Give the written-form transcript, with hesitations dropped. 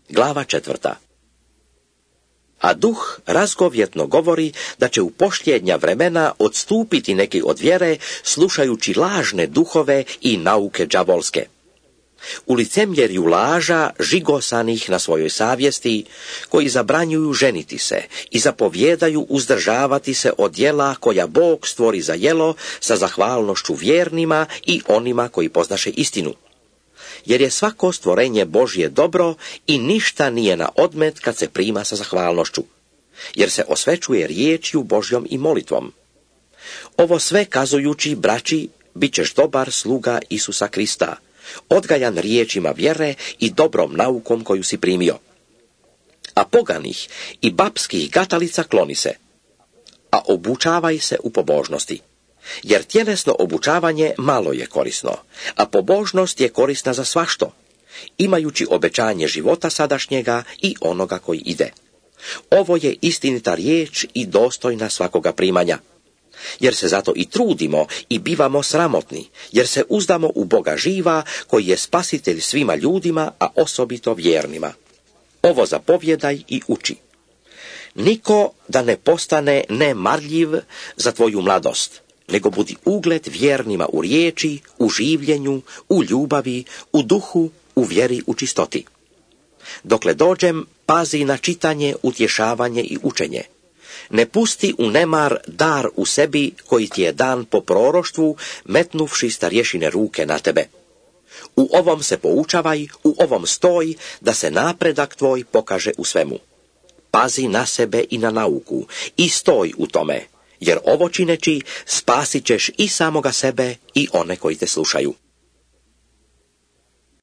Glava 4. A duh razgovjetno govori da će u posljednja vremena odstupiti neki od vjere, slušajući lažne duhove i nauke đavolske. U licemjerju laža, žigosanih na svojoj savjesti, koji zabranjuju ženiti se i zapovjedaju uzdržavati se od djela koja Bog stvori za jelo sa zahvalnošću vjernima i onima koji poznaše istinu. Jer je svako stvorenje Božje dobro i ništa nije na odmet kad se prima sa zahvalnošću, jer se osvećuje riječju Božjom i molitvom. Ovo sve kazujući, braći, bit ćeš dobar sluga Isusa Krista, odgajan riječima vjere i dobrom naukom koju si primio. A poganih i babskih gatalica kloni se, a obučavaj se u pobožnosti. Jer tjelesno obučavanje malo je korisno, a pobožnost je korisna za svašto, imajući obećanje života sadašnjega i onoga koji ide. Ovo je istinita riječ i dostojna svakoga primanja. Jer se zato i trudimo i bivamo sramotni, jer se uzdamo u Boga živa, koji je spasitelj svima ljudima, a osobito vjernima. Ovo zapovjedaj i uči. Niko da ne postane nemarljiv za tvoju mladost, nego budi ugled vjernima u riječi, u življenju, u ljubavi, u duhu, u vjeri, u čistoti. Dokle dođem, pazi na čitanje, utješavanje i učenje. Ne pusti u nemar dar u sebi koji ti je dan po proroštvu, metnuvši starješine ruke na tebe. U ovom se poučavaj, u ovom stoj, da se napredak tvoj pokaže u svemu. Pazi na sebe i na nauku i stoj u tome, jer ovo čineći spasit ćeš i samoga sebe i one koji te slušaju.